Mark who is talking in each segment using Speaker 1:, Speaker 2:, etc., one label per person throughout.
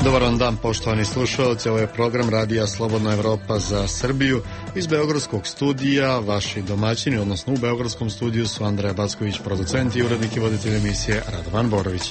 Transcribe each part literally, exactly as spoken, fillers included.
Speaker 1: Dobar vam dan, poštovani slušalci, ovo je program Radija Slobodna Evropa za Srbiju. Iz Beogradskog studija, vaši domaćini, odnosno u Beogradskom studiju su Andreja Backović, producent i urednik i voditelj emisije Radovan Borović.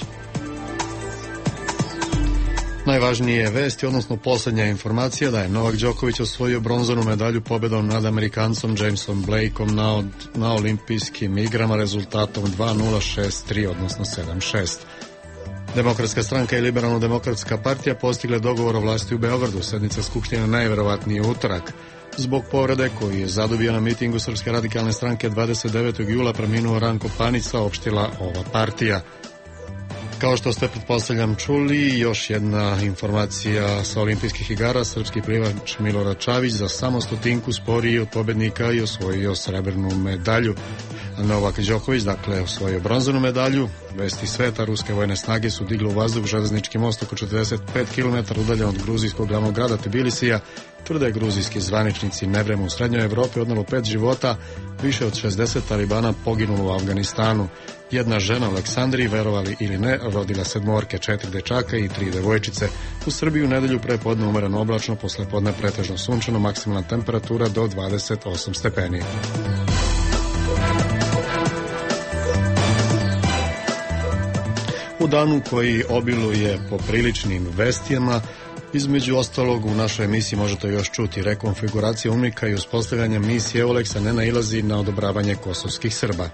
Speaker 1: Najvažnije vesti, odnosno posljednja informacija da je Novak Đoković osvojio bronzanu medalju pobedom nad Amerikancom Jamesom Blakeom na, na olimpijskim igrama rezultatom dva nula šest tri, odnosno sedam šest. Demokratska stranka i Liberalno-demokratska partija postigle dogovor o vlasti u Beogradu. Sednica Skupštine najverovatnije utorak. Zbog povrede koju je zadobio na mitingu Srpske radikalne stranke dvadeset devetog jula preminuo Ranko Panić, saopštila ova partija. Kao što ste, pretpostavljam, čuli, još jedna informacija sa olimpijskih igara. Srpski plivač Milorad Čavić za samo stotinku sporiji od pobednika i osvojio srebrnu medalju. Novak Đoković, dakle, osvojio bronzanu medalju. Vesti sveta, ruske vojne snage su digle u vazduh železnički most oko četrdeset pet kilometara udaljen od gruzijskog glavnog grada Tbilisija. Tvrde gruzijski zvaničnici. Nevreme u srednjoj Evropi odnelo pet života, više od šezdeset talibana poginulo u Afganistanu. Jedna žena u Aleksandriji, verovali ili ne, rodila sedmorke, četiri dečaka i tri devojčice. U Srbiji u nedelju pre podne umereno oblačno, posle podne pretežno sunčano, maksimalna temperatura do dvadeset osam stepeni. U danu koji obiluje popriličnim vestijama, između ostalog u našoj emisiji možete još čuti rekonfiguracija UNMIK-a i uspostavljanje misije EULEX-a ne nailazi na odobravanje kosovskih Srba.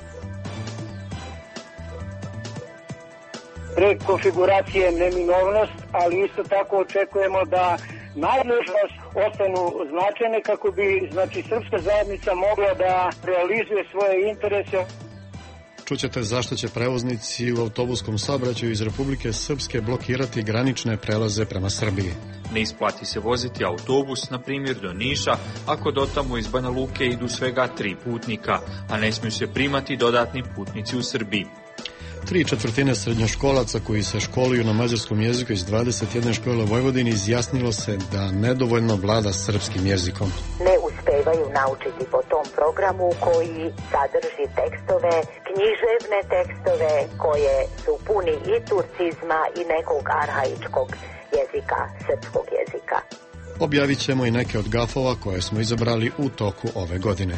Speaker 2: Rekonfiguracija je neminovnost, ali isto tako očekujemo da nadležnost ostanu značajne kako bi, znači, srpska zajednica mogla da realizuje svoje interese.
Speaker 1: Čućete zašto će prevoznici u autobuskom saobraćaju iz Republike Srpske blokirati granične prelaze prema Srbiji.
Speaker 3: Ne isplati se voziti autobus, na primjer do Niša, ako dotamo iz Banja Luke idu svega tri putnika, a ne smiju se primati dodatni putnici u Srbiji.
Speaker 1: Tri četvrtine srednjoškolaca koji se školuju na mađarskom jeziku iz dvadeset jedne škole u Vojvodini izjasnilo se da nedovoljno vlada srpskim jezikom.
Speaker 4: Ne uspevaju naučiti po tom programu koji sadrži tekstove, književne tekstove koje su puni i turcizma i nekog arhaičkog jezika, srpskog jezika.
Speaker 1: Objavit ćemo i neke od gafova koje smo izabrali u toku ove godine.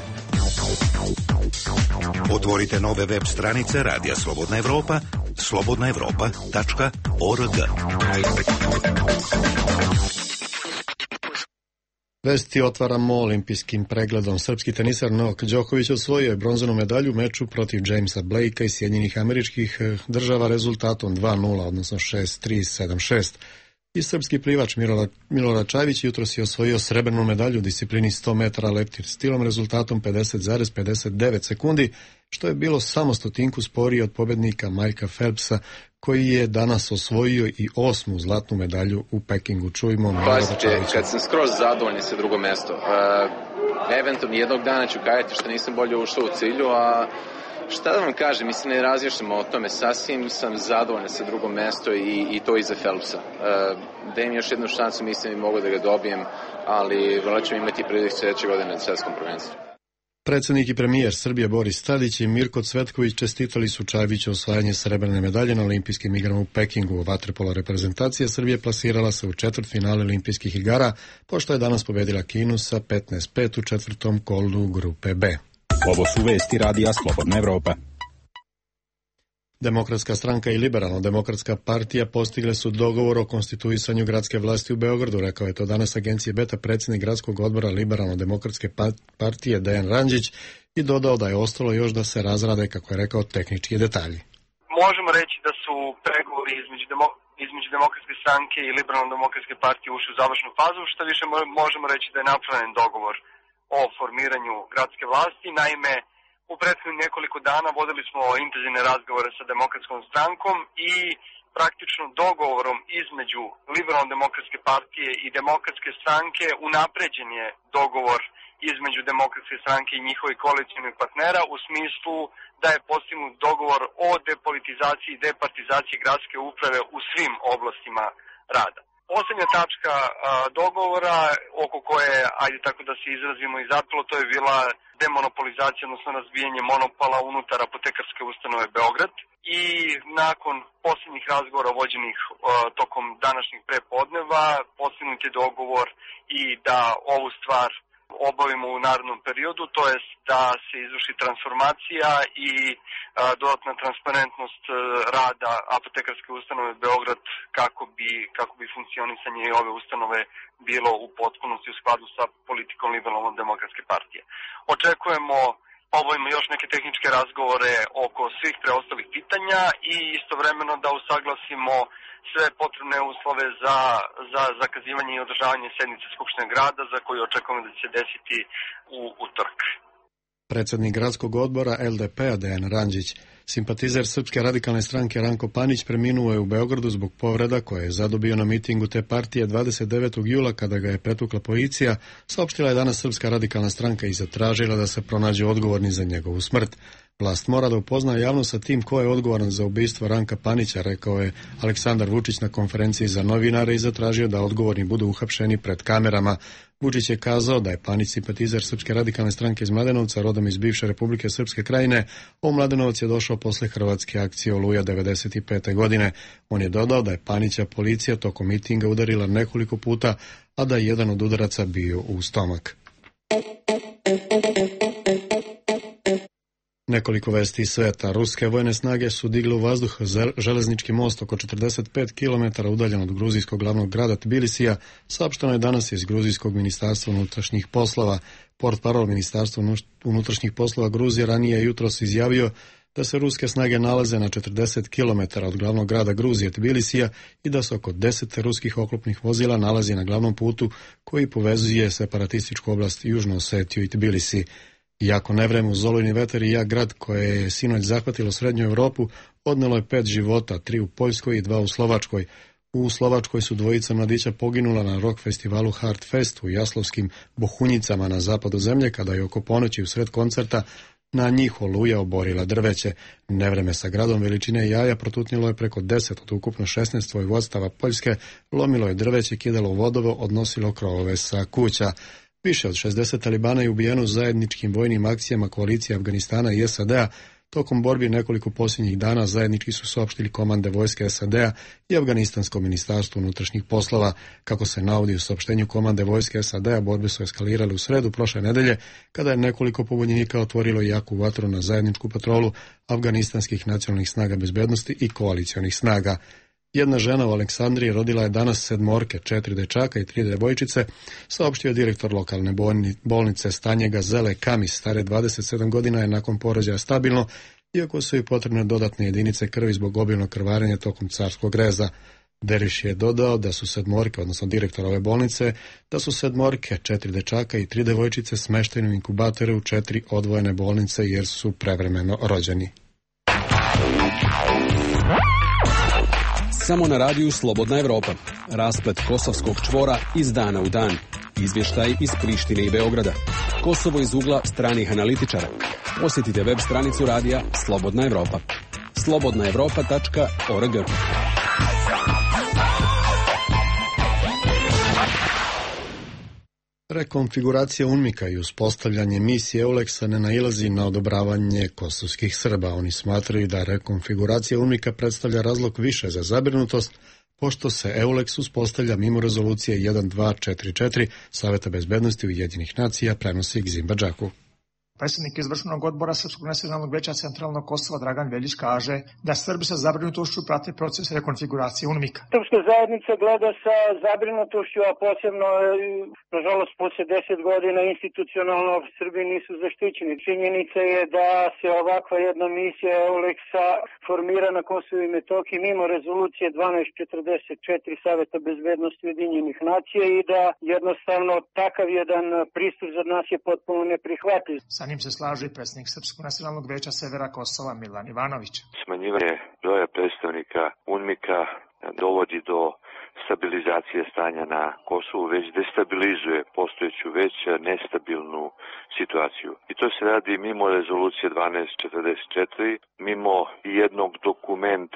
Speaker 5: Otvorite nove web stranice Radija Slobodna Evropa, slobodna evropa tačka org.
Speaker 1: Vesti otvaramo olimpijskim pregledom. Srpski tenisar Novak Đoković osvojio je bronzanu medalju u meču protiv Jamesa Blakea iz Sjedinjenih Američkih Država rezultatom dva nula, odnosno šest tri sedam šest. I srpski plivač Milorad Čavić jutros je osvojio srebrnu medalju u disciplini sto metara leptir stilom rezultatom pedeset zarez pedeset devet sekundi, što je bilo samo stotinku sporije od pobednika Michaela Phelpsa, koji je danas osvojio i osmu zlatnu medalju u Pekingu. Čujmo Milorada Čavića.
Speaker 6: Kad sam skroz zadovoljni sa drugo mesto, uh, eventualno jednog dana ću kajati što nisam bolje ušao u cilju, a šta da vam kažem, mislim, ne razmišljam o tome, sasvim sam zadovoljan sa drugo mesto i, i to iza Phelpsa. Uh, da im još jednu šansu, mislim i mogu da ga dobijem, ali vrlo ćemo imati priliku sljedeće godine na svetskom prvenstvu.
Speaker 1: Predsednik i premijer Srbije Boris Tadić i Mirko Cvetković čestitali su Čaviću osvajanje srebrne medalje na olimpijskim igrama u Pekingu. Vaterpolo reprezentacija Srbije plasirala se u četvrtfinale olimpijskih igara, pošto je danas pobedila Kinu sa petnaest pet u četvrtom kolu grupe B.
Speaker 7: Ovo su vesti Radija Slobodna Evropa.
Speaker 1: Demokratska stranka i Liberalno-demokratska partija postigle su dogovor o konstituisanju gradske vlasti u Beogradu, rekao je to danas agencije Beta predsjednik gradskog odbora Liberalno-demokratske partije Dejan Ranđić i dodao da je ostalo još da se razrade, kako je rekao, tehnički detalji.
Speaker 8: Možemo reći da su pregovori između, demo, između Demokratske stranke i Liberalno-demokratske partije ušli u završnu fazu, što više možemo reći da je napravljen dogovor o formiranju gradske vlasti. Naime, u prethodnih nekoliko dana vodili smo intenzivne razgovore sa Demokratskom strankom i praktično dogovorom između Liberalno-demokratske partije i Demokratske stranke unapređen je dogovor između Demokratske stranke i njihovih koalicionih partnera u smislu da je postignut dogovor o depolitizaciji i departizaciji gradske uprave u svim oblastima rada. Poslednja tačka a, dogovora oko koje, ajde tako da se izrazimo i zapelo, to je bila demonopolizacija, odnosno razbijanje monopola unutar apotekarske ustanove Beograd. I nakon posljednjih razgovora vođenih uh, tokom današnjih prepodneva postignut je dogovor i da ovu stvar obavimo u narednom periodu, to jest da se izvrši transformacija i a, dodatna transparentnost a, rada apotekarske ustanove Beograd kako bi, kako bi funkcionisanje ove ustanove bilo u potpunosti u skladu sa politikom Liberalno-demokratske partije. Očekujemo obavimo još neke tehničke razgovore oko svih preostalih pitanja i istovremeno da usaglasimo sve potrebne uslove za, za zakazivanje i održavanje sednice Skupštine grada za koju očekujemo da će se desiti u utorak.
Speaker 1: Predsjednik gradskog odbora el de pe-a Dejan Randžić, simpatizer Srpske radikalne stranke Ranko Panić preminuo je u Beogradu zbog povreda koje je zadobio na mitingu te partije dvadeset devetog jula kada ga je pretukla policija, saopštila je danas Srpska radikalna stranka i zatražila da se pronađe odgovorni za njegovu smrt. Vlast mora da upozna javnost sa tim ko je odgovoran za ubistvo Ranka Panića, rekao je Aleksandar Vučić na konferenciji za novinare i zatražio da odgovorni budu uhapšeni pred kamerama. Vučić je kazao da je Panić simpatizer Srpske radikalne stranke iz Mladenovca, rodom iz bivše Republike Srpske krajine. O Mladenovac je došao posle hrvatske akcije Oluja devedeset pete godine. On je dodao da je Panića policija tokom mitinga udarila nekoliko puta, a da je jedan od udaraca bio u stomak. Nekoliko vesti iz sveta. Ruske vojne snage su digle u vazduh železnički most oko četrdeset pet kilometara udaljen od gruzijskog glavnog grada Tbilisija, saopšteno je danas iz gruzijskog ministarstva unutrašnjih poslova. Portparol ministarstva unutrašnjih poslova Gruzije ranije je jutros izjavio da se ruske snage nalaze na četrdeset kilometara od glavnog grada Gruzije Tbilisija i da se oko deset ruskih oklopnih vozila nalazi na glavnom putu koji povezuje separatističku oblast Južnu Osetiju i Tbilisi. Iako nevreme uz olujni vetar i jak grad koje je sinoć zahvatilo srednju Europu, odnelo je pet života, tri u Poljskoj i dva u Slovačkoj. U Slovačkoj su dvojica mladića poginula na rock festivalu Hard Fest u Jaslovskim Bohunjicama na zapadu zemlje, kada je oko ponoći u sred koncerta na njih oluja oborila drveće. Nevreme sa gradom veličine jaja protutnilo je preko deset od ukupno šesnaest vojvodstava Poljske, lomilo je drveće, kidalo u vodovo, odnosilo krovove sa kuća. Više od šezdeset talibana je ubijeno zajedničkim vojnim akcijama koalicije Afganistana i es a de-a. Tokom borbi nekoliko posljednjih dana zajednički su saopštili komande vojske es a de-a i Afganistansko ministarstvo unutrašnjih poslova. Kako se navodi u saopštenju komande vojske es a de-a, borbe su eskalirale u sredu prošle nedelje, kada je nekoliko pobunjenika otvorilo jaku vatru na zajedničku patrolu afganistanskih nacionalnih snaga bezbednosti i koalicionih snaga. Jedna žena u Aleksandriji rodila je danas sedmorke, četiri dečaka i tri devojčice, saopštio je direktor lokalne bolnice Stanje Gazele Kamis, stare dvadeset sedam godina, je nakon porođaja stabilno, iako su joj potrebne dodatne jedinice krvi zbog obilnog krvarenja tokom carskog reza. Deriš je dodao da su sedmorke, odnosno direktor ove bolnice, da su sedmorke, četiri dečaka i tri devojčice smešteni u inkubatore u četiri odvojene bolnice jer su prevremeno rođeni.
Speaker 7: Samo na radiju Slobodna Evropa. Rasplet kosovskog čvora iz dana u dan. Izvještaj iz Prištine i Beograda. Kosovo iz ugla stranih analitičara. Posjetite web stranicu radija Slobodna Evropa. slobodna evropa tačka org.
Speaker 1: Rekonfiguracija UNMIK-a i uspostavljanje misije EULEX-a ne nailazi na odobravanje kosovskih Srba. Oni smatraju da rekonfiguracija UNMIK-a predstavlja razlog više za zabrinutost, pošto se EULEX uspostavlja mimo rezolucije jedan dva četiri četiri Saveta bezbednosti Ujedinjenih nacija, prenosi Gzim Badžaku.
Speaker 9: Predsjednik izvršnog odbora Srpskog nacionalnog veća Centralnog Kosova Dragan Veljić kaže da Srbi sa zabrinutošću prate proces rekonfiguracije UNMIK-a.
Speaker 2: Srpska zajednica gleda sa zabrinutošću, a posebno, nažalost, posle deset godina institucionalno Srbi nisu zaštićeni. Činjenica je da se ovakva jedna misija EULEX-a formira na Kosovu i Metohiji mimo rezolucije dvanaest četrdeset četiri Saveta bezbednosti Ujedinjenih nacija i da jednostavno takav jedan pristup za nas je potpuno neprihvatljiv.
Speaker 9: Sa njim se slaže i predsjednik Srpskog nacionalnog veća Severa Kosova Milan Ivanović.
Speaker 10: Smanjivanje broja predstavnika UNMIK-a dovodi do stabilizacije stanja na Kosovu, već destabilizuje postojeću već nestabilnu situaciju. I to se radi mimo rezolucije dvanaest četrdeset četiri, mimo jednog dokumenta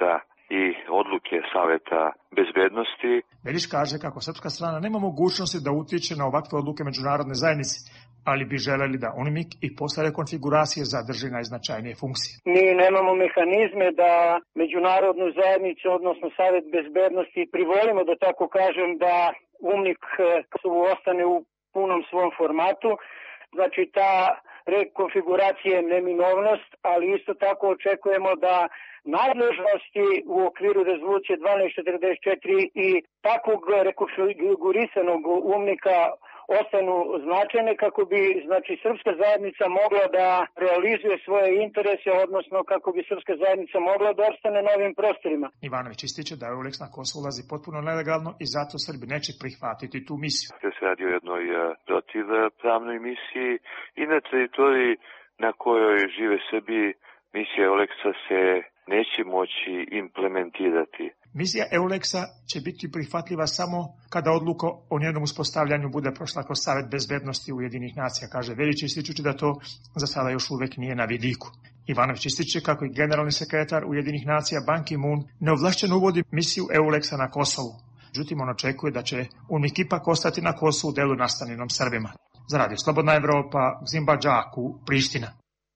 Speaker 10: i odluke Saveta bezbednosti.
Speaker 9: Veljić kaže kako srpska strana nema mogućnosti da utiče na ovakve odluke međunarodne zajednice, ali bi želeli da UNMIK i posle rekonfiguracije zadrži najznačajnije funkcije.
Speaker 2: Mi nemamo mehanizme da međunarodnu zajednicu, odnosno Savet bezbednosti, privolimo, da tako kažem, da UNMIK ostane u punom svom formatu. Znači, ta rekonfiguracija je neminovnost, ali isto tako očekujemo da nadležnosti u okviru rezolucije dvanaest četrdeset četiri i takvog rekonfigurisanog UNMIK-a ostanu značajne kako bi, znači, srpska zajednica mogla da realizuje svoje interese, odnosno kako bi srpska zajednica mogla da ostane na ovim prostorima.
Speaker 9: Ivanović ističe da EULEX na Kosovo ulazi potpuno nelegalno i zato Srbi neće prihvatiti tu misiju.
Speaker 10: Se radi o jednoj protivpravnoj misiji i na teritoriji na kojoj žive Srbi misija EULEX-a se neće moći implementirati.
Speaker 9: Misija EULEX-a će biti prihvatljiva samo kada odluka o njenom uspostavljanju bude prošla kroz Savet bezbednosti Ujedinjenih nacija, kaže Veljić, ističući da to za sada još uvek nije na vidiku. Ivanović ističe kako i generalni sekretar Ujedinjenih nacija Ban Ki-moon neovlašćeno uvodi misiju EULEX-a na Kosovu. Međutim, on očekuje da će UNMIK ipak ostati na Kosovu u delu nastanjenom Srbima. Za Radio Slobodna Evropa, Gzimba Džaku, Priština.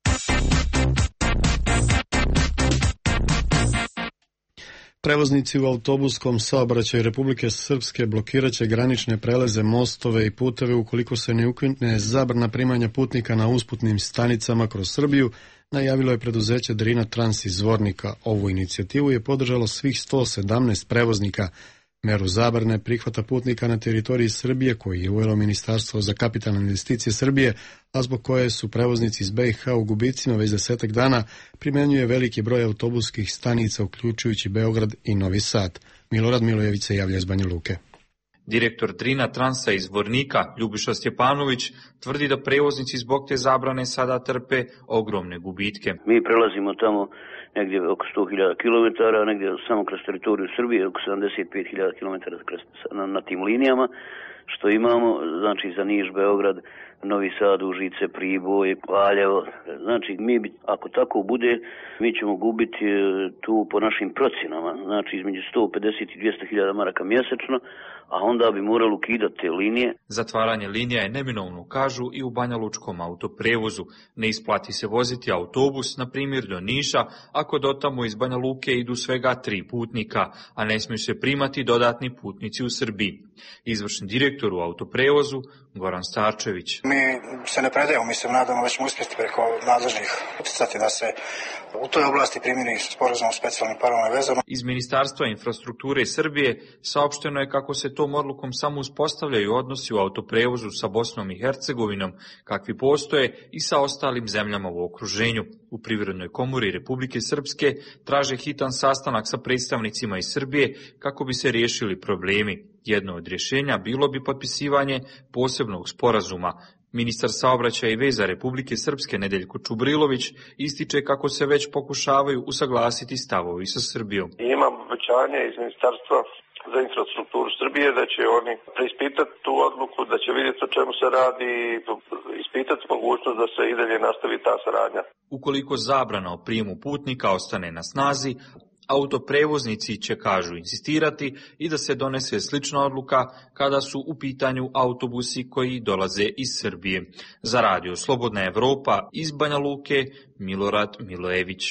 Speaker 1: Prevoznici u autobuskom saobraćaju Republike Srpske blokiraće granične prelaze, mostove i puteve ukoliko se ne ukine zabrana primanja putnika na usputnim stanicama kroz Srbiju, najavilo je preduzeće Drina Trans iz Zvornika. Ovu inicijativu je podržalo svih sto sedamnaest prevoznika. Meru zabrane prihvata putnika na teritoriji Srbije, koji je uvelo Ministarstvo za kapitalne investicije Srbije, a zbog koje su prevoznici iz B i H u gubicima već desetak dana, primenjuje veliki broj autobuskih stanica, uključujući Beograd i Novi Sad. Milorad Milojević se javlja iz Banja Luke.
Speaker 3: Direktor Drina Transa iz Zvornika, Ljubiša Stjepanović, tvrdi da prevoznici zbog te zabrane sada trpe ogromne gubitke.
Speaker 11: Mi prelazimo tamo negdje oko sto hiljada kilometara, negdje samo kroz teritoriju Srbije, oko sedamdeset pet hiljada kilometara na, na tim linijama, što imamo, znači za Niš, Beograd, Novi Sad, Užice, Priboj, Valjevo. Znači, mi bi, ako tako bude, mi ćemo gubiti tu po našim procjenama, znači između sto pedeset i dvjesto hiljada maraka mjesečno, a onda bi morali ukidati te linije.
Speaker 3: Zatvaranje linija je neminovno, kažu i u banjalučkom autoprevozu. Ne isplati se voziti autobus, na primjer do Niša, ako dotamo iz Banja Luke idu svega tri putnika, a ne smiju se primati dodatni putnici u Srbiji. Izvršni direktor u autoprevozu, Goran Starčević.
Speaker 12: Mi se ne predajemo, mi se nadamo da ćemo uspjeti preko nadležnih uticati da se u toj oblasti primjeni sporazum o specijalnim paralelnim vezama.
Speaker 3: Iz Ministarstva infrastrukture Srbije saopšteno je kako se tom odlukom samo uspostavljaju odnosi u autoprevozu sa Bosnom i Hercegovinom, kakvi postoje i sa ostalim zemljama u okruženju. U Privrednoj komori Republike Srpske traže hitan sastanak sa predstavnicima iz Srbije kako bi se riješili problemi. Jedno od rješenja bilo bi potpisivanje posebnog sporazuma. Ministar saobraćaja i veza Republike Srpske Nedeljko Čubrilović ističe kako se već pokušavaju usaglasiti stavovi sa Srbijom.
Speaker 13: Imam obećanje iz Ministarstva za infrastrukturu Srbije da će oni preispitati tu odluku, da će vidjeti o čemu se radi i ispitati mogućnost da se i dalje nastavi ta saradnja.
Speaker 3: Ukoliko zabrana o prijemu putnika ostane na snazi, autoprevoznici će, kažu, insistirati i da se donese slična odluka kada su u pitanju autobusi koji dolaze iz Srbije. Za Radio Slobodna Evropa iz Banja Luke, Milorad Milojević.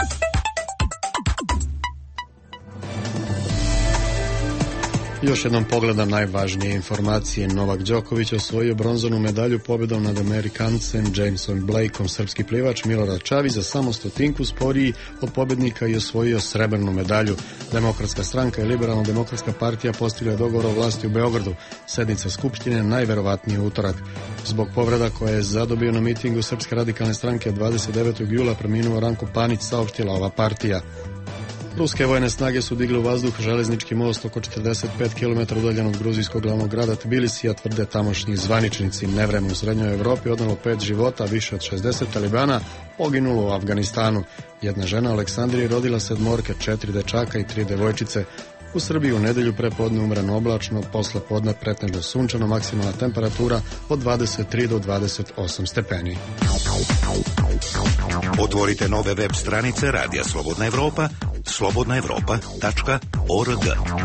Speaker 1: Još jednom pogledam najvažnije informacije. Novak Đoković osvojio bronzanu medalju pobjedom nad Amerikancem Jamesom Blakeom. Srpski plivač Milorad Čavić za samo stotinku sporiji od pobjednika i osvojio srebrnu medalju. Demokratska stranka i Liberalno-demokratska partija postigla dogovor o vlasti u Beogradu. Sednica Skupštine najverovatnije utorak. Zbog povreda koje je zadobio na mitingu Srpske radikalne stranke dvadeset devetog jula preminuo Ranko Panić, saopštila ova partija. Ruske vojne snage su digli u vazduh železnički most oko četrdeset pet kilometara udaljen od gruzijskog glavnog grada Tbilisija, tvrde tamošnji zvaničnici. Nevreme u srednjoj Evropi odnelo pet života, više od šezdeset talibana poginulo u Afganistanu. Jedna žena u Aleksandriji rodila sedmorke, četiri dečaka i tri devojčice. U Srbiji u nedelju prepodne umreno oblačno, posle podne pretežno sunčano, maksimalna temperatura od dvadeset tri do dvadeset osam stepeni.
Speaker 5: Otvorite nove web stranice Radija Slobodna Evropa, slobodna evropa tačka org.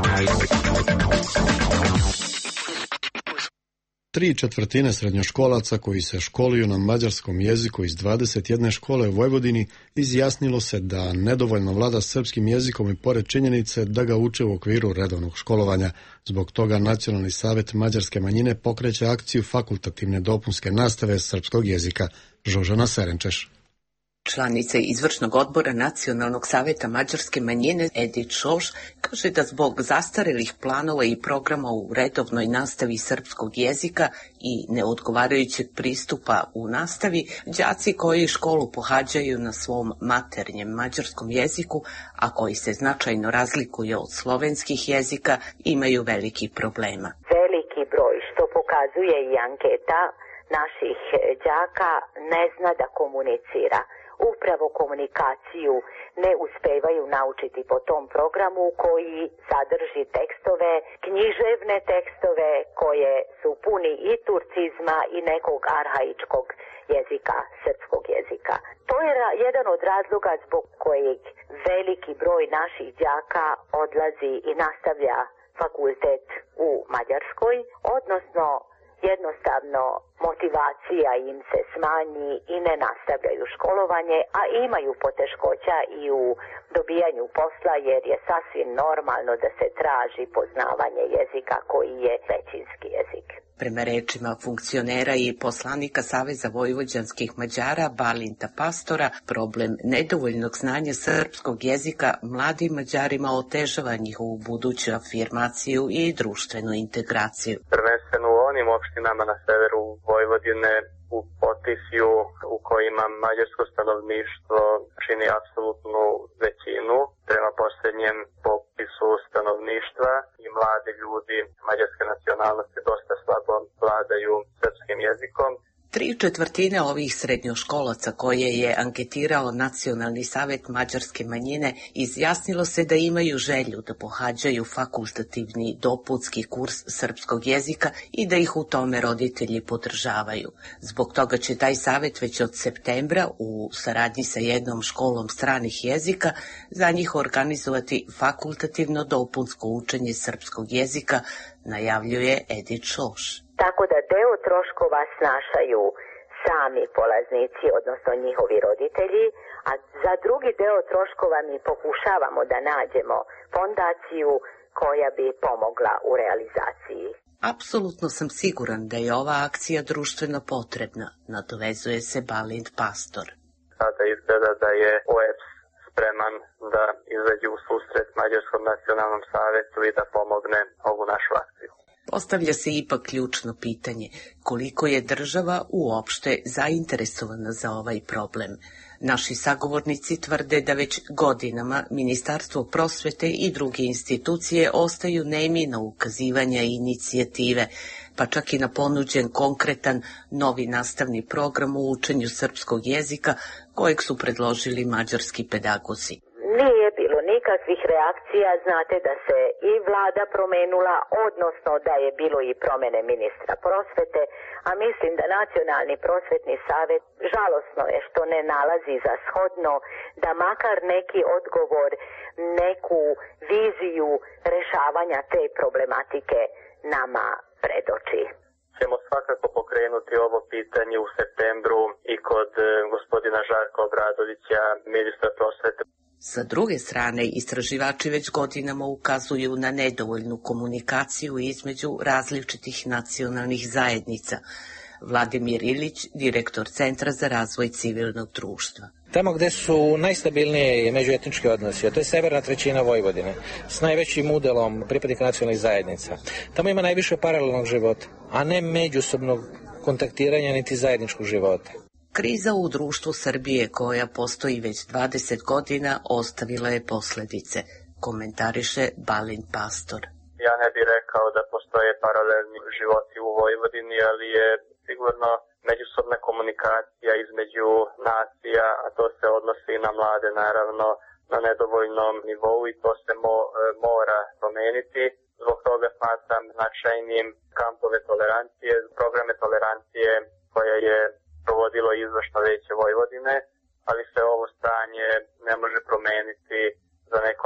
Speaker 1: Tri četvrtine srednjoškolaca koji se školuju na mađarskom jeziku iz dvadeset jedne škole u Vojvodini izjasnilo se da nedovoljno vlada srpskim jezikom i pored činjenice da ga uče u okviru redovnog školovanja. Zbog toga Nacionalni savet mađarske manjine pokreće akciju fakultativne dopunske nastave srpskog jezika. Žožana Serenčeš.
Speaker 14: Članica izvršnog odbora Nacionalnog saveta mađarske manjine Edith Šoš kaže da zbog zastarelih planova i programa u redovnoj nastavi srpskog jezika i neodgovarajućeg pristupa u nastavi, đaci koji školu pohađaju na svom maternjem mađarskom jeziku, a koji se značajno razlikuje od slovenskih jezika, imaju veliki problema.
Speaker 4: Veliki broj, što pokazuje i anketa naših đaka, ne zna da komunicira. Upravo komunikaciju ne uspevaju naučiti po tom programu koji sadrži tekstove, književne tekstove koje su puni i turcizma i nekog arhaičkog jezika, srpskog jezika. To je jedan od razloga zbog kojeg veliki broj naših đaka odlazi i nastavlja fakultet u Mađarskoj, odnosno jednostavno motivacija im se smanji i ne nastavljaju školovanje, a imaju poteškoća i u dobijanju posla jer je sasvim normalno da se traži poznavanje jezika koji je većinski jezik.
Speaker 14: Prema rečima funkcionera i poslanika Saveza vojvođanskih Mađara Balinta Pastora, problem nedovoljnog znanja srpskog jezika mladim Mađarima otežava njihovu buduću afirmaciju i društvenu integraciju.
Speaker 15: Prvenstveno u onim opštinama na severu Vojvodine, u Potisju, u kojima mađarsko stanovništvo čini apsolutnu većinu. Prema posljednjem popisu stanovništva i mladi ljudi mađarske nacionalnosti dosta slabo vladaju srpskim jezikom.
Speaker 14: Tri četvrtine ovih srednjoškolaca koje je anketirao Nacionalni savet mađarske manjine izjasnilo se da imaju želju da pohađaju fakultativni dopunski kurs srpskog jezika i da ih u tome roditelji podržavaju. Zbog toga će taj savet već od septembra u saradnji sa jednom školom stranih jezika za njih organizovati fakultativno dopunsko učenje srpskog jezika, najavljuje Edith Šoš.
Speaker 4: Tako da deo troškova snašaju sami polaznici, odnosno njihovi roditelji, a za drugi deo troškova mi pokušavamo da nađemo fondaciju koja bi pomogla u realizaciji.
Speaker 14: Apsolutno sam siguran da je ova akcija društveno potrebna, nadovezuje se Balint Pastor.
Speaker 15: Sada izgleda da je O E P S spreman da izađe u susret Mađarskom nacionalnom savetu i da pomogne ovu našu akciju.
Speaker 14: Postavlja se ipak ključno pitanje koliko je država uopšte zainteresovana za ovaj problem. Naši sagovornici tvrde da već godinama Ministarstvo prosvete i druge institucije ostaju nemi na ukazivanja i inicijative, pa čak i na ponuđen konkretan novi nastavni program u učenju srpskog jezika kojeg su predložili mađarski pedagozi.
Speaker 4: Nije bilo nikakvih reakcija, znate da se i vlada promenula, odnosno da je bilo i promene ministra prosvete, a mislim da Nacionalni prosvetni savet žalosno je što ne nalazi za shodno da makar neki odgovor, neku viziju rešavanja te problematike nama predoči.
Speaker 15: Ćemo svakako pokrenuti ovo pitanje u septembru i kod gospodina Žarka Obradovića, ministra prosvete.
Speaker 14: Sa druge strane, istraživači već godinama ukazuju na nedovoljnu komunikaciju između različitih nacionalnih zajednica. Vladimir Ilić, direktor Centra za razvoj civilnog društva.
Speaker 16: Tamo gde su najstabilnije međuetnički odnosi, a to je severna trećina Vojvodine, s najvećim udelom pripadnika nacionalnih zajednica. Tamo ima najviše paralelnog života, a ne međusobnog kontaktiranja niti zajedničkog života.
Speaker 14: Kriza u društvu Srbije, koja postoji već dvadeset godina, ostavila je posledice, komentariše Balint Pastor.
Speaker 15: Ja ne bih rekao da postoje paralelni životi u Vojvodini, ali je sigurno međusobna komunikacija između nacija, a to se odnosi i na mlade, naravno, na nedovoljnom nivou i to se mo, mora promeniti. Zbog toga smatram značajnim kampove tolerancije, programe tolerancije koje je provodilo izvršno veće Vojvodine, ali se ovo stanje ne može promeniti za neko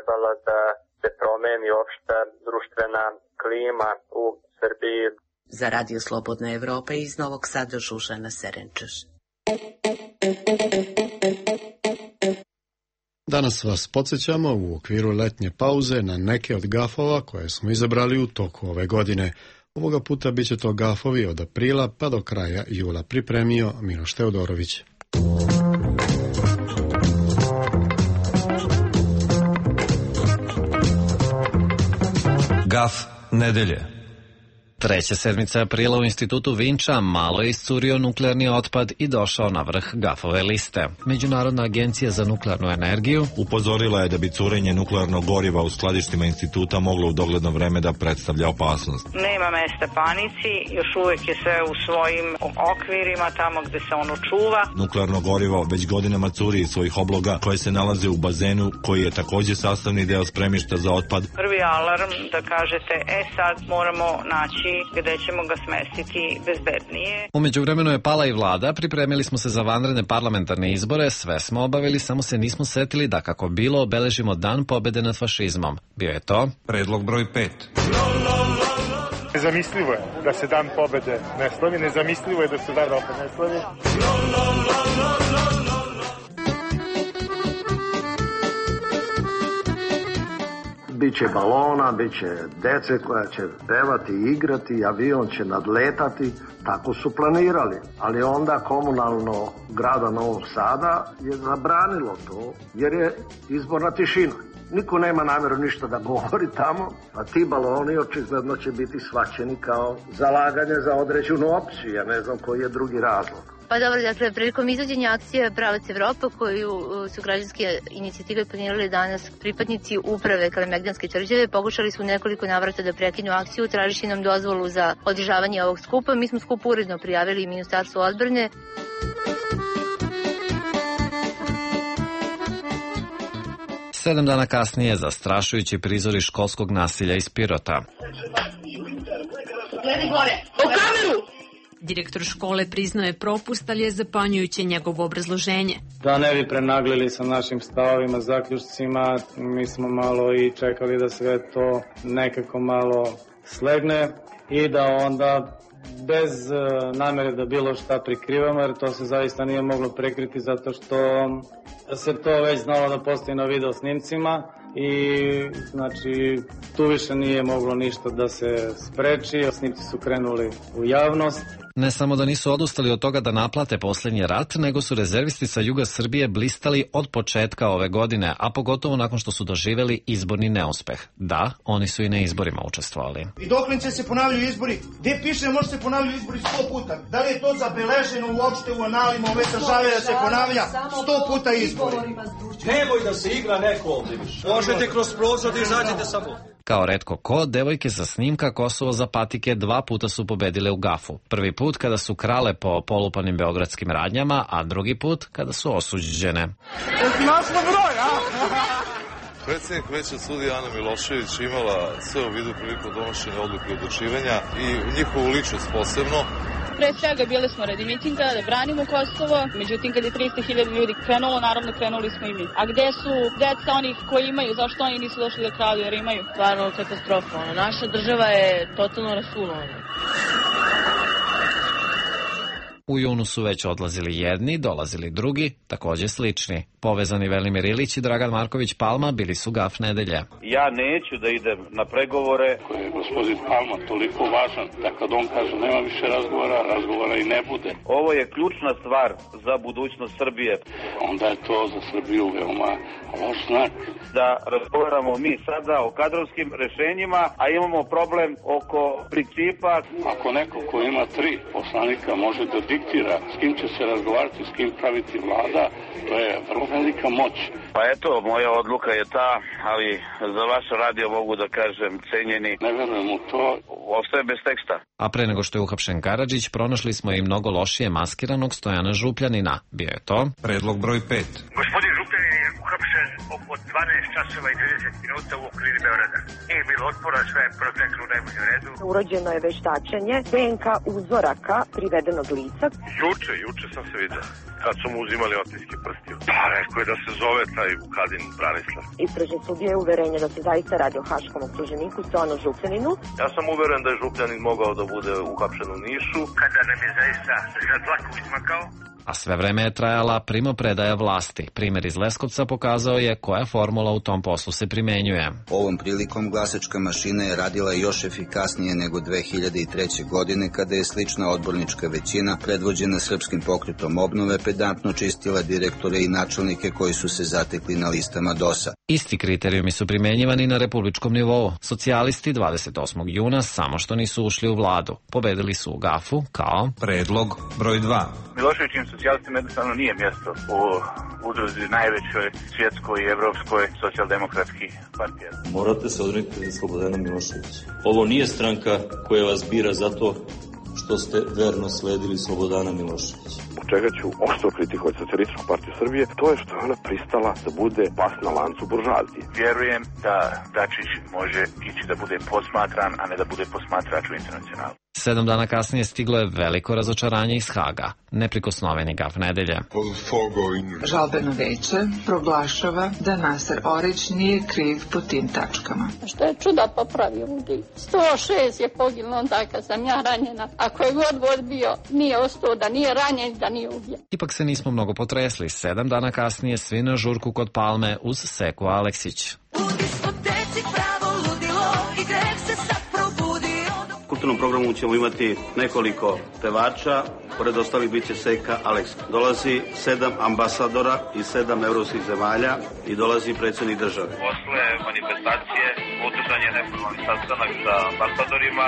Speaker 15: trebala da se promeni opšta društvena klima u Srbiji.
Speaker 14: Za Radio Slobodna Evropa iz Novog Sada Žužana Serenčeš.
Speaker 1: Danas vas podsjećamo u okviru letnje pauze na neke od gafova koje smo izabrali u toku ove godine. Ovoga puta bit će to gafovi od aprila pa do kraja jula, pripremio Miloš Teodorović.
Speaker 17: Gaf nedelje. Treća sedmica aprila u institutu Vinča malo je iscurio nuklearni otpad i došao na vrh gafove liste. Međunarodna agencija za nuklearnu energiju
Speaker 18: upozorila je da bi curenje nuklearnog goriva u skladištima instituta moglo u dogledno vreme da predstavlja opasnost.
Speaker 19: Nema mesta panici, još uvek je sve u svojim okvirima tamo gde se ono čuva.
Speaker 18: Nuklearno gorivo već godinama curi iz svojih obloga koje se nalaze u bazenu koji je takođe sastavni deo spremišta za otpad.
Speaker 19: Prvi alarm da kažete, e sad moramo naći gde ćemo ga smestiti bezbednije.
Speaker 17: U međuvremenu je pala i vlada, pripremili smo se za vanredne parlamentarne izbore, sve smo obavili, samo se nismo setili da kako bilo obeležimo dan pobede nad fašizmom. Bio je to
Speaker 18: predlog broj pet.
Speaker 9: Nezamislivo je da se dan pobede ne slavi, nezamislivo je da se dan opet ne slavi.
Speaker 20: Biće balona, biće dece koja će pevati, igrati, avion će nadletati, tako su planirali. Ali onda komunalno grada Novog Sada je zabranilo to, jer je izborna tišina. Niko nema namjeru ništa da govori tamo, a ti baloni očigledno će biti shvaćeni kao zalaganje za određenu opciju. Ja ne znam koji je drugi razlog.
Speaker 21: Pa dobro, dakle, prilikom izvođenja akcije Pravac Evropa, koju su građanske inicijative planirali danas pripadnici uprave Kalemegdanske tvrđave, pokušali su nekoliko navrata da prekinu akciju, tražiši nam dozvolu za održavanje ovog skupa. Mi smo skup uredno prijavili i Ministarstvu odbrane.
Speaker 17: Sedam dana kasnije zastrašujući prizori školskog nasilja iz Pirota.
Speaker 21: Gledaj gore, u kameru!
Speaker 22: Direktor škole priznao je propust, ali je zapanjujuće njegovo obrazloženje.
Speaker 23: Da ne bi prenaglili sa našim stavovima, zaključcima, mi smo malo i čekali da sve to nekako malo slegne i da onda bez namere da bilo šta prikrivamo, jer to se zaista nije moglo prekriti zato što se to već znalo da postoji na video snimcima i znači tu više nije moglo ništa da se spreči, snimci su krenuli u javnost.
Speaker 17: Ne samo da nisu odustali od toga da naplate posljednji rat, nego su rezervisti sa juga Srbije blistali od početka ove godine, a pogotovo nakon što su doživeli izborni neuspeh. Da, oni su i na izborima učestvovali.
Speaker 24: I dokle će se ponavljaju izbori? Gde piše može se ponavljaju izbori sto puta? Da li je to zabeleženo uopšte u analima ove države da se ponavlja sto puta izbori?
Speaker 25: Nemoj da se igra neko ovdje više. Možete kroz prozor da izađete samo.
Speaker 17: Kao retko ko, devojke sa snimka Kosovo za patike dva puta su pobedile u gafu. Prvi put kada su krale po polupanim beogradskim radnjama, a drugi put kada su osuđene.
Speaker 24: Našla broj, a?
Speaker 26: Predsjednik veća sudija Ana Milošević imala sve u vidu prilikom donošenja odluke odlučivanja i njihovu ličnost posebno.
Speaker 27: Pre svega bili smo radi mitinga da branimo Kosovo, međutim kad je tristo hiljada ljudi krenulo, naravno krenuli smo i mi. A gde su deca onih koji imaju, zašto oni nisu došli da kralju jer imaju?
Speaker 21: Stvarno katastrofa, naša država je totalno rasulovana.
Speaker 17: U junu su već odlazili jedni, dolazili drugi, takođe slični. Povezani Velimir Ilić i Dragan Marković Palma bili su gaf nedelje.
Speaker 28: Ja neću da idem na pregovore.
Speaker 29: Koji je gospodin Palma toliko važan da kad on kaže nema više razgovora, razgovora i ne bude.
Speaker 28: Ovo je ključna stvar za budućnost Srbije.
Speaker 29: Onda je to za Srbiju veoma loš znak.
Speaker 28: Da razgovaramo mi sada o kadrovskim rešenjima, a imamo problem oko principa.
Speaker 29: Ako neko ko ima tri poslanika može da diktira s kim će se razgovarati, s kim praviti vlada, to je vrlo velika moć.
Speaker 28: Pa eto, moja odluka je ta, ali za vaš radio mogu da kažem cenjeni.
Speaker 29: Ne verujem u to.
Speaker 28: Ostaje bez teksta.
Speaker 17: A pre nego što je uhapšen Karadžić, pronašli smo i mnogo lošije maskiranog Stojana Župljanina. Bio je to
Speaker 18: predlog broj pet.
Speaker 30: Gospodin Župljanin je uhapšen
Speaker 2: oko dvanaest časova i trideset minuta u okolini Beograda. Nije bilo otpora, sve je proteklo u najboljem redu.
Speaker 4: Urođeno je veštačenje D N K uzoraka privedenog lica.
Speaker 3: Juče, juče sam se vidio. Kad su mu uzimali otiske prstiju. Pa rekao je da se zove taj Vukadin Branislav.
Speaker 4: Istražni sudija je uverenje da se zaista radi o haškom optuženiku Stevanu Župljaninu.
Speaker 3: Ja sam uveren da je Župljanin mogao da bude uhapšen u Nišu.
Speaker 2: Kada nam je zaista za dlaku izmakao.
Speaker 17: A sve vreme je trajala primopredaja vlasti. Primjer iz Leskovca pokazao je koja formula u tom poslu se primenjuje.
Speaker 6: Ovom prilikom glasačka mašina je radila još efikasnije nego dve hiljade treće. godine, kada je slična odbornička većina, predvođena Srpskim pokretom obnove, pedantno čistila direktore i načelnike koji su se zatekli na listama D O S-a.
Speaker 17: Isti kriterijumi su primenjivani na republičkom nivou. Socijalisti dvadeset osmog juna samo što nisu ušli u vladu. Pobedili su u Gafu kao
Speaker 7: predlog broj dva.
Speaker 28: Miloševićim socijalistima jednostavno nije mjesto u udruzi najvećoj svjetskoj i evropskoj socijaldemokratski partija.
Speaker 8: Morate se odreknuti Slobodana Miloševića. Ovo nije stranka koja vas bira zato što ste verno sledili Slobodana Miloševića.
Speaker 3: Zbog čega ću oštro kritikovati Socijalističku partiju Srbije, to je što je ona pristala da bude pas na lancu buržoazije.
Speaker 28: Vjerujem da Dačić može ići da bude posmatran, a ne da bude posmatrač u internacionalu.
Speaker 17: Sedam dana kasnije stiglo je veliko razočaranje iz Haga. Neprikosnoveni Gaf nedelje.
Speaker 10: Žalbeno veće proglašava da Naser Orić nije kriv po tim tačkama.
Speaker 27: Što je čuda popravio ljudi. sto šest je poginulo onda kad sam ja ranjena. Ako je god vod bio, nije ostao da nije ranjen, da nije ubijen.
Speaker 17: Ipak se nismo mnogo potresli. Sedam dana kasnije svi na žurku kod Palme uz Seku Aleksić.
Speaker 11: U kulturnom programu ćemo imati nekoliko pevača, pored ostalih bit će Seka Aleksić. Dolazi sedam ambasadora iz sedam evropskih zemalja i dolazi predsjednik države.
Speaker 28: Posle manifestacije održan je neformalni sastanak sa ambasadorima.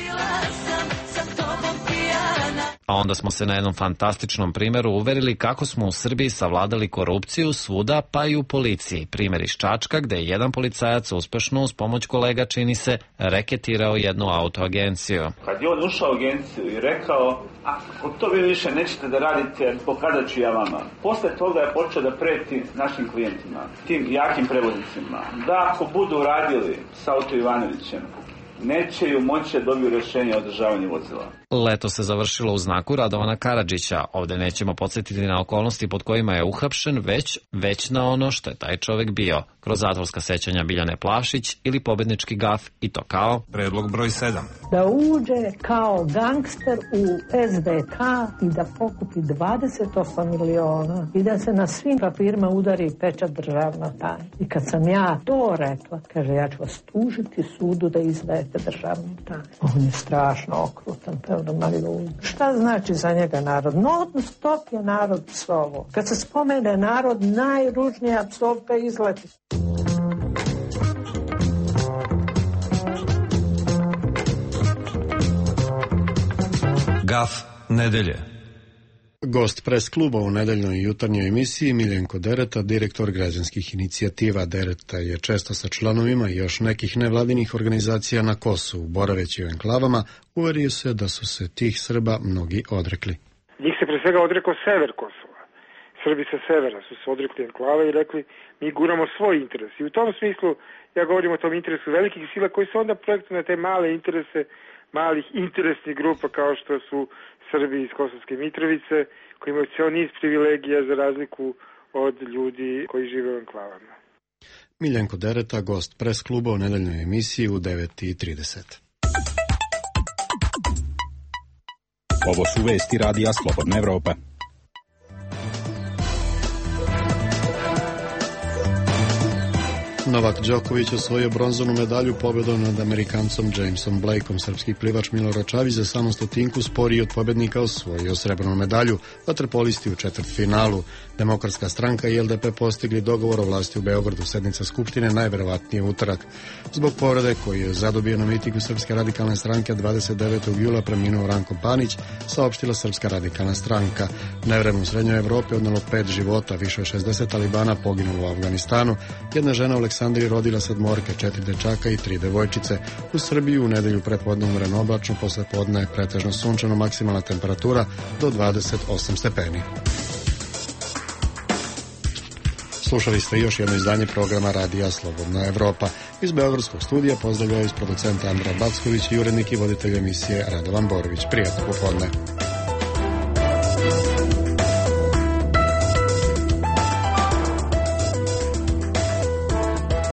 Speaker 17: A onda smo se na jednom fantastičnom primjeru uverili kako smo u Srbiji savladali korupciju svuda, pa i u policiji. Primjer iz Čačka, gde je jedan policajac uspešno uz pomoć kolega, čini se, reketirao jednu autoagenciju.
Speaker 28: Kad je on ušao u agenciju i rekao, ako to vi više nećete da radite, pokazat ću ja vama. Posle toga je počeo da preti našim klijentima, tim jakim prevoznicima, da ako budu radili s Auto Ivanovićem, neće ju moći da dobiju rješenje o održavanju vozila.
Speaker 17: Leto se završilo u znaku Radovana Karadžića. Ovde nećemo podsjetiti na okolnosti pod kojima je uhapšen, već, već na ono što je taj čovek bio. Kroz zatvorska sećanja Biljane Plavšić ili pobednički Gaf, i to kao
Speaker 7: predlog broj sedam.
Speaker 12: Da uđe kao gangster u S D K i da pokupi dvadeset osam miliona i da se na svim papirima udari pečat državna tajna. I kad sam ja to rekla, kaže, ja ću vas tužiti sudu da izdajete državnu tajnu. On je strašno okrutan, šta znači za njega narod? Non stop je narod psovo. Kad se spomene narod, najružnija psovka izleti.
Speaker 7: Gaf nedelje.
Speaker 1: Gost pres kluba u nedeljnoj jutarnjoj emisiji Miljenko Dereta, direktor građanskih inicijativa. Dereta je često sa članovima još nekih nevladinih organizacija na Kosovu. Boraveći u enklavama, uverio se da su se tih Srba mnogi odrekli.
Speaker 13: Njih se pre svega odrekao sever Kosova. Srbi sa severa su se odrekli enklava i rekli, mi guramo svoj interes. I u tom smislu ja govorim o tom interesu velikih sila koji se onda projektuju na te male interese malih interesnih grupa kao što su Srbi iz Kosovske Mitrovice, koji imaju cijel niz privilegija za razliku od ljudi koji žive u enklavama.
Speaker 1: Miljenko Dereta, gost pres kluba u nedeljnoj emisiji u devet i trideset.
Speaker 7: Ovo su vesti radija Slobodna Evropa.
Speaker 1: Novak Đoković osvojio bronzanu medalju pobedom nad Amerikancom Jamesom Blakeom. Srpski plivač Milorad Čavić za samo stotinku sporiji od pobednika osvojio srebrnu medalju, vaterpolisti u četvrtfinalu. Demokratska stranka i L D P postigli dogovor o vlasti u Beogradu. Sednica Skupštine najverovatnije utorak. Zbog povrede koju je zadobio na mitingu Srpske radikalne stranke dvadeset devetog jula preminuo Ranko Panić, saopštila Srpska radikalna stranka. Nevreme u Srednjoj Evropi odnelo pet života, više od šezdeset talibana poginulo u Afganistanu, jedna žena u Aleksandriji rodila sedmorke, četiri dečaka i tri devojčice. U Srbiji u nedelju prepodne umreno oblačno, posle podne pretežno sunčano, maksimalna temperatura do dvadeset osam stepeni. Slušali ste još jedno izdanje programa Radija Slobodna Evropa. Iz Beogradskog studija pozdravljaju iz producenta Andra Backović i urednik i voditelj emisije Radovan Borović. Prijatno popodne.